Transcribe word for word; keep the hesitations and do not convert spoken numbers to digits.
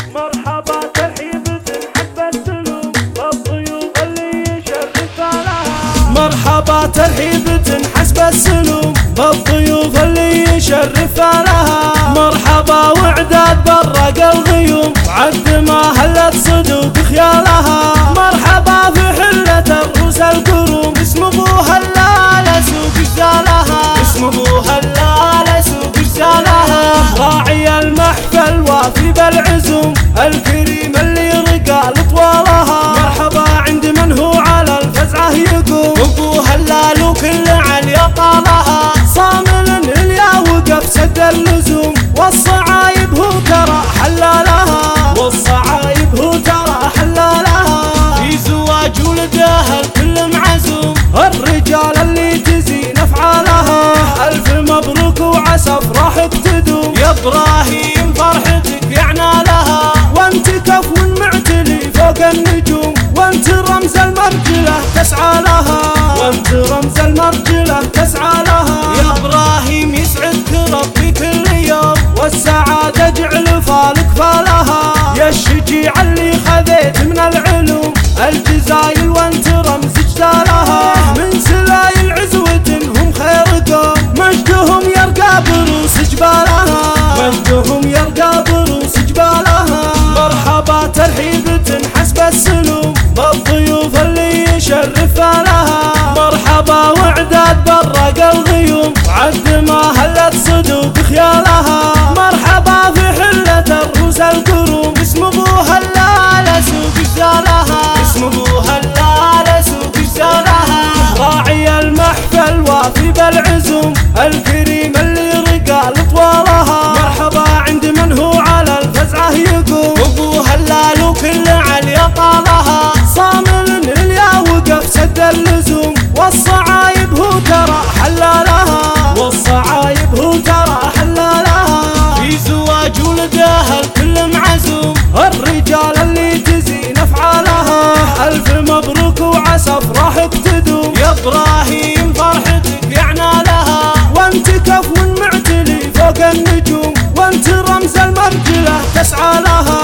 مرحبا ترحيب تنحب السلوم بالضيوف اللي يشرف لها. مرحبا ترحيب تنحسب السلوم بالضيوف اللي يشرف لها. مرحبا وعداد برق الغيوم عد ما هلت صدوق خيالها. مرحبا في حلة الروس الكروم اسم ابو هلال سوق جزالها. اسم ابو هلال سوق جزالها. راعي المحفل وافي بالعزوم الكريم اللي رقال طوالها. مرحبا عند من هو على الفزعه يقوم ابو هلال وكل عليا طالها. صامل اليا وقف سد اللزوم والصعايب هو ترى حلالها. والصعايب هو ترى حلالها. في زواج ولدها الكل معزوم الرجال اللي تزين افعالها. الف مبروك وعسى افراحك تدوم يا ابراهيم فرحتك يعنى لها. وانت كفو معتلي فوق النجوم وانت رمز المرجله تسعى لها. وانت رمز المرجله تسعى لها. يا ابراهيم يسعدك ربي كل يوم والسعاده جعل فالك فالها. يا الشجيع اللي خذيت من العلوم الجزايل وانت رمز جدالها. من سلايل عزوة هم خير قوم مجدهم يرقى بروس جبالها. مجدهم يرقى بروس جبالها. مرحبا ترحيب تنحسب السلوم بالضيوف اللي يشرف لها. مرحبا وعداد برق الغيوم عد ما هلت صدوق خيالها. مرحبا في حلة الروس الكروم اسم ابو هلال سوق جزالها. اسم ابو هلال سوق جزالها. راعي المحفل وافي بالعزوم الكريم اللي رقال طوالها. مرحبا عند من هو على الفزعه يقوم ابو هلال وكل عليا طالها. صامل اليا وقف سد اللزوم والصعايب هو ترى حلالها. والصعايب هو ترى حلالها. في زواج ولدها الكل معزوم الرجال اللي تزين افعالها. الف مبروك وعسى افراحك تدوم يا ابراهيم فرحتك يعنى لها. وانت كفو معتلي فوق النجوم وانت رمز المرجله تسعى لها.